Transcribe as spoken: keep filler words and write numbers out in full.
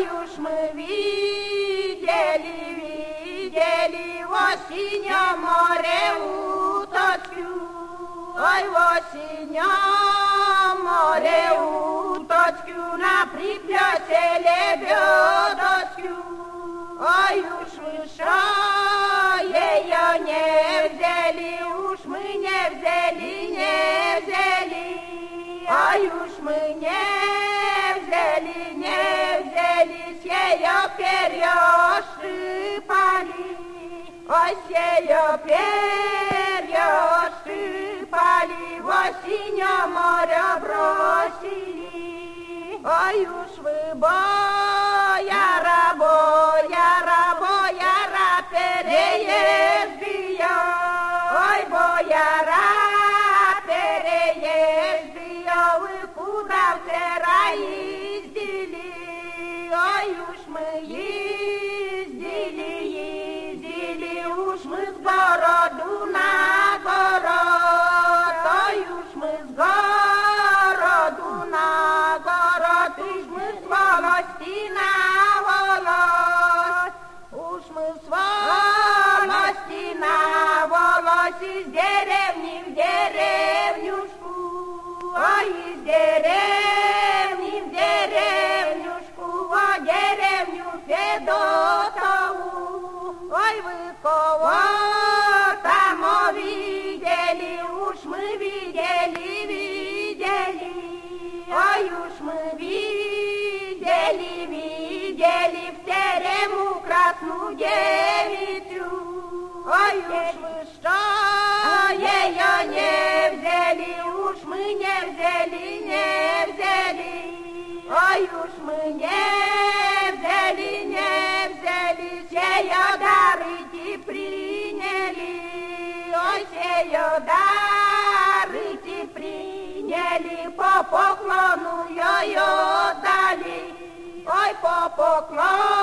Ой, уж мы видели, видели в осеннем море уточку. Ой, в осеннем море уточку, на приплете лебедочку. Ой, уж выше ее не взяли, уж мы не взяли, не взяли. Ой, уж мы не взяли, не взяли, с ее перья шипали. Ой, с ее перья шипали, в осеннем море бросили. Ой, уж вы, бояра, бояра, бояра, переезжия. Ой, бояра, переезжия, вы куда вчера ездили? Ой, уж мы ездили, ездили, уж мы с городу на город. Ой, уж мы с городу на город, уж мы с волости на волос. Уж мы с волости на волос, из деревни в деревнюшку. Ой, из деревни в деревнюшку, о деревню Федотову. Ой, вы кого там увидели, уж мы видели, видели. Ой, уж мы видели, видели в терему красную девицу. Ой, уж вы что ее не взяли, уж мы не взяли, не взяли. Ой, уж мы не взяли, не взяли, сея дарыки приняли. Ой, сея дарыки приняли, по поклону ее дали. Ой, по поклону